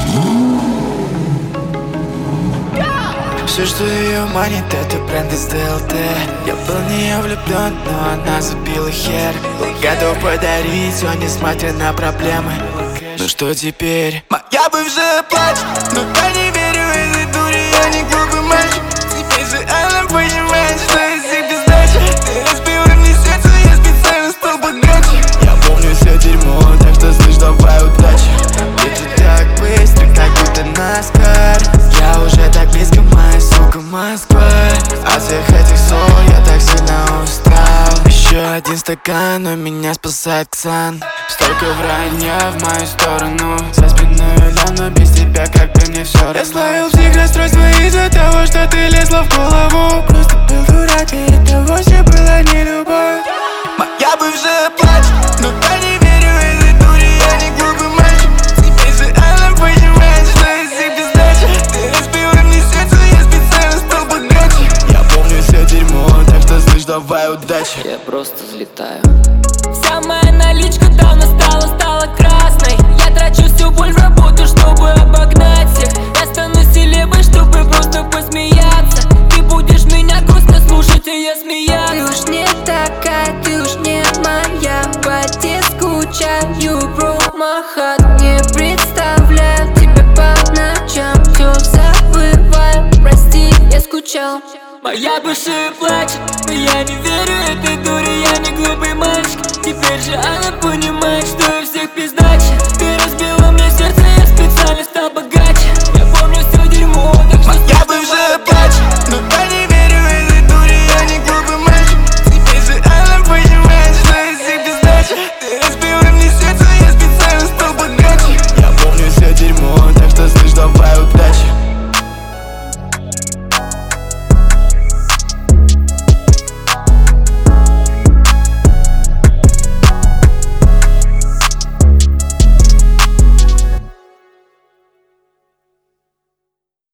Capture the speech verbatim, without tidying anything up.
Все, что ее манит, это бренд из ДЛТ. Я был в нее влюблен, но она забила хер. Был готов подарить все, несмотря на проблемы. Ну что теперь? Моя бывшая плачет, но я не верю этой дуре, я не глупый мальчик. Теперь же она понимает, что я себе сдача. Ты разбила мне сердце, я специально стал богаче. Я помню все дерьмо, так что слышь, давай удачи. Ведь ты так быстро, как будто наскар. Я уже так близко, моя сука, Москва. От всех этих ссор я так сильно устал. Еще один стакан, но меня спасает Ксан. Столько вранья в мою сторону. За спиной лям, но без тебя как бы мне все равно. Я словил психрасстройство из-за того, что ты лезла в голову. Просто был дурак, и это вовсе была не любовь. Моя бывшая плачет, но я не верю этой дуре, я не глупый мальчик. Теперь же она понимает, что я себе сдача. Ты разбила мне сердце, я специально стал богаче. Я помню все дерьмо, так что слышь, давай удачи. Я просто взлетаю. Вся моя наличка давно стала, стала красной. Я трачу всю боль в работу, чтобы обогнать всех. Я стану селебой, чтобы просто посмеяться. Ты будешь меня грустно слушать, и я смеяться. Ты уж не такая, ты уж не моя. По тебе скучаю, бро, махат. Не представляю тебя по ночам. Все забываю, прости, я скучал. Моя бывшая плачет, но я не верю этой дуре, я не глупый мальчик. Теперь же она понимает, что